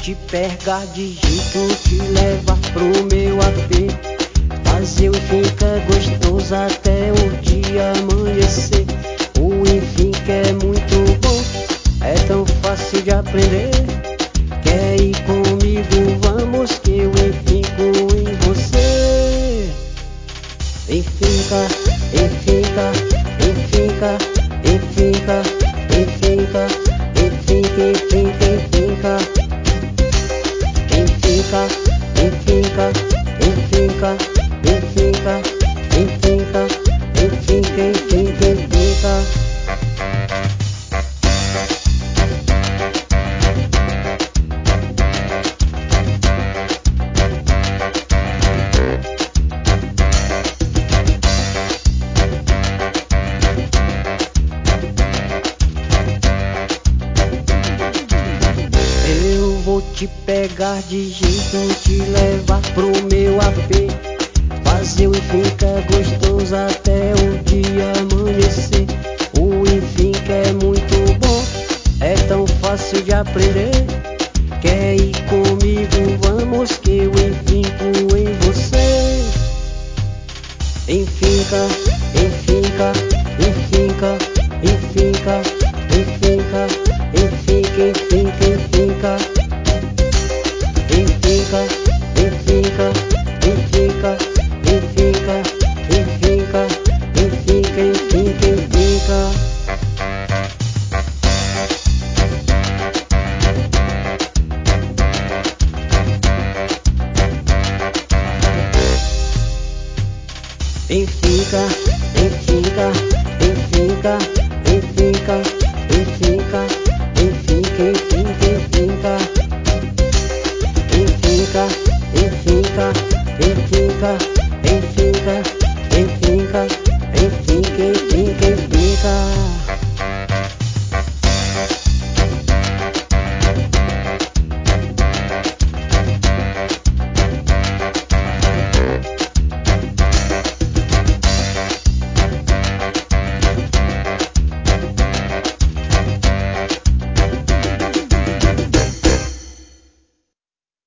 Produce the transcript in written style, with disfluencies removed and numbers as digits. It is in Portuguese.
te pegar de jeito, te levar pro meu AP. Fazer o fica gostoso até o dia amanhecer. O enfim que é muito bom, é tão fácil de aprender. Quer ir comigo? Vamos que eu fico em você. Enfica, enfica, enfica, enfica, enfica, enfica, enfica, enfica, enfica, enfica, enfica, enfica, enfica, enfica, enfica, enfica. Vou te pegar de jeito, te levar pro meu AP. Fazer o fica gostoso até o dia amanhecer. O enfim que é muito bom, é tão fácil de aprender. Quer ir comigo? Vamos que eu fico em você. Enfica, enfica, enfica, enfica, enfica, enfica, enfica, enfica. Enfica, enfica, enfica, enfica, enfica, enfica, enfica, enfica. Enfica, enfica, enfica, enfica, enfica, enfica, enfica, enfica. Enfica, enfica, enfica,